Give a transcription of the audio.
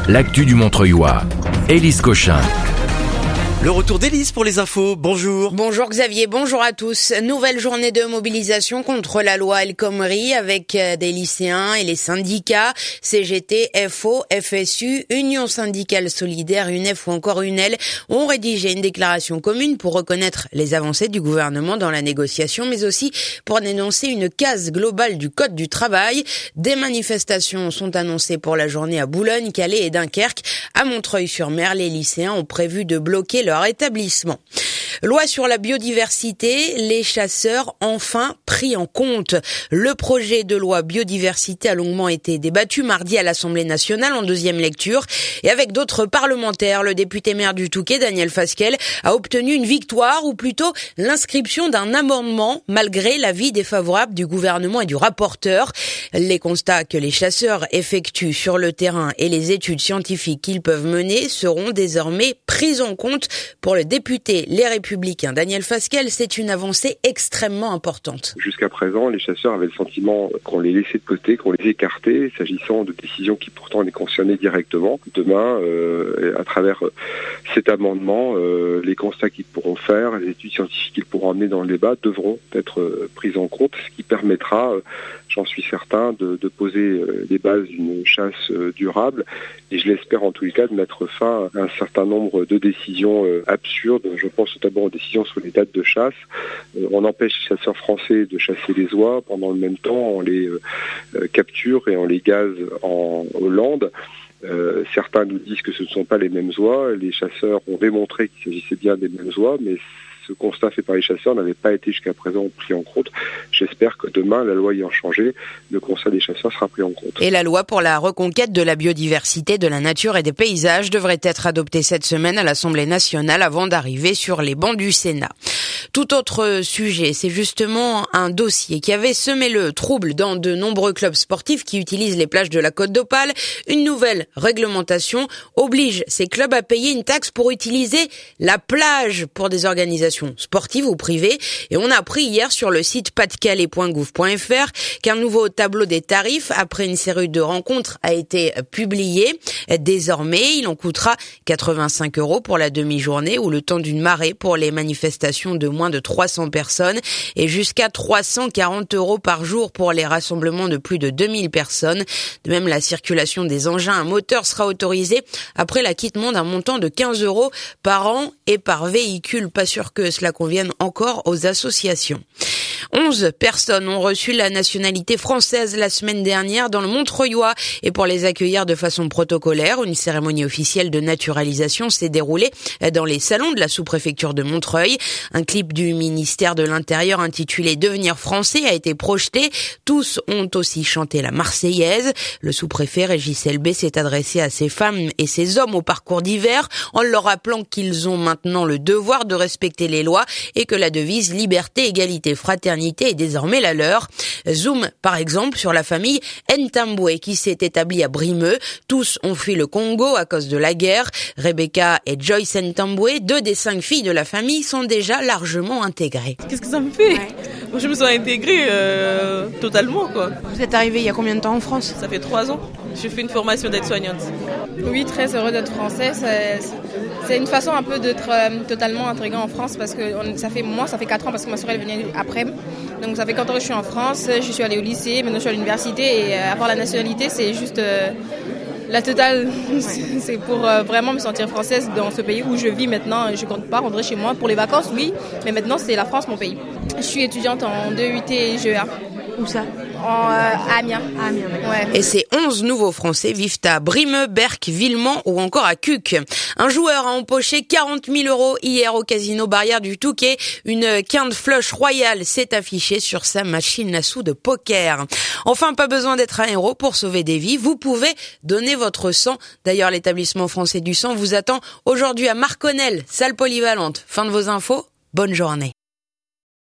l'actu du Montreuillois. Élise Cochin. Le retour d'Élise pour les infos. Bonjour. Bonjour Xavier, bonjour à tous. Nouvelle journée de mobilisation contre la loi El Khomri avec des lycéens et les syndicats, CGT, FO, FSU, Union syndicale solidaire, UNEF ou encore UNEL ont rédigé une déclaration commune pour reconnaître les avancées du gouvernement dans la négociation, mais aussi pour dénoncer une casse globale du Code du travail. Des manifestations sont annoncées pour la journée à Boulogne, Calais et Dunkerque. À Montreuil-sur-Mer, les lycéens ont prévu de bloquer leur établissement. Loi sur la biodiversité, les chasseurs enfin pris en compte. Le projet de loi biodiversité a longuement été débattu mardi à l'Assemblée nationale en deuxième lecture et avec d'autres parlementaires. Le député maire du Touquet, Daniel Fasquelle, a obtenu une victoire ou plutôt l'inscription d'un amendement malgré l'avis défavorable du gouvernement et du rapporteur. Les constats que les chasseurs effectuent sur le terrain et les études scientifiques qu'ils peuvent mener seront désormais pris en compte. Pour le député Les Républicains Daniel Fasquelle, c'est une avancée extrêmement importante. Jusqu'à présent, les chasseurs avaient le sentiment qu'on les laissait de côté, qu'on les écartait, s'agissant de décisions qui pourtant les concernaient directement. Demain, à travers cet amendement, les constats qu'ils pourront faire, les études scientifiques qu'ils pourront amener dans le débat devront être pris en compte, ce qui permettra, j'en suis certain, de poser les bases d'une chasse durable et je l'espère en tous les cas de mettre fin à un certain nombre de décisions absurdes. Je pense notamment aux décisions sur les dates de chasse. On empêche les chasseurs français de chasser les oies. Pendant le même temps, on les capture et on les gaze en Hollande. Certains nous disent que ce ne sont pas les mêmes oies. Les chasseurs ont démontré qu'il s'agissait bien des mêmes oies, mais ce constat fait par les chasseurs n'avait pas été jusqu'à présent pris en compte. J'espère que demain, la loi ayant changé, le constat des chasseurs sera pris en compte. Et la loi pour la reconquête de la biodiversité, de la nature et des paysages devrait être adoptée cette semaine à l'Assemblée nationale avant d'arriver sur les bancs du Sénat. Tout autre sujet, c'est justement un dossier qui avait semé le trouble dans de nombreux clubs sportifs qui utilisent les plages de la Côte d'Opale. Une nouvelle réglementation oblige ces clubs à payer une taxe pour utiliser la plage pour des organisations sportives ou privées. Et on a appris hier sur le site pasdecalais.gouv.fr qu'un nouveau tableau des tarifs après une série de rencontres a été publié. Désormais, il en coûtera 85 € pour la demi-journée ou le temps d'une marée pour les manifestations de moins de 300 personnes et jusqu'à 340 € par jour pour les rassemblements de plus de 2000 personnes. De même, la circulation des engins à moteur sera autorisée après l'acquittement d'un montant de 15 € par an et par véhicule. Pas sûr que cela convienne encore aux associations. 11 personnes ont reçu la nationalité française la semaine dernière dans le Montreuillois et pour les accueillir de façon protocolaire, une cérémonie officielle de naturalisation s'est déroulée dans les salons de la sous-préfecture de Montreuil. Un clip du ministère de l'Intérieur intitulé « Devenir français » a été projeté. Tous ont aussi chanté la Marseillaise. Le sous-préfet Régis Elbé s'est adressé à ces femmes et ces hommes au parcours divers en leur rappelant qu'ils ont maintenant le devoir de respecter les lois et que la devise « Liberté, égalité, fraternité » est désormais la leur. Zoom, par exemple, sur la famille Ntambwe qui s'est établie à Brimeux. Tous ont fui le Congo à cause de la guerre. Rebecca et Joyce Ntambwe, 2 des 5 filles de la famille, sont déjà largement intégrées. Qu'est-ce que ça me fait ? Moi, je me sens intégrée totalement, quoi. Vous êtes arrivée il y a combien de temps en France ? Ça fait 3 ans. J'ai fait une formation d'aide-soignante. Oui, très heureux d'être français. C'est une façon un peu d'être totalement intriguant en France parce que ça fait 4 ans parce que ma soeur elle venait après. Donc ça fait 4 ans que je suis en France, je suis allée au lycée, maintenant je suis à l'université et avoir la nationalité c'est juste la totale. C'est pour vraiment me sentir française dans ce pays où je vis maintenant. Je compte pas rentrer chez moi pour les vacances, oui, mais maintenant c'est la France mon pays. Je suis étudiante en 2 UT et GEA. Où ça ? À Amiens. Ouais. Et ces 11 nouveaux Français vivent à Brimeux, Berck, Villemont ou encore à Cuques. Un joueur a empoché 40 000 € hier au casino Barrière du Touquet. Une quinte flush royale s'est affichée sur sa machine à sous de poker. Enfin, pas besoin d'être un héros pour sauver des vies. Vous pouvez donner votre sang. D'ailleurs, l'établissement français du sang vous attend aujourd'hui à Marconel, salle polyvalente. Fin de vos infos. Bonne journée.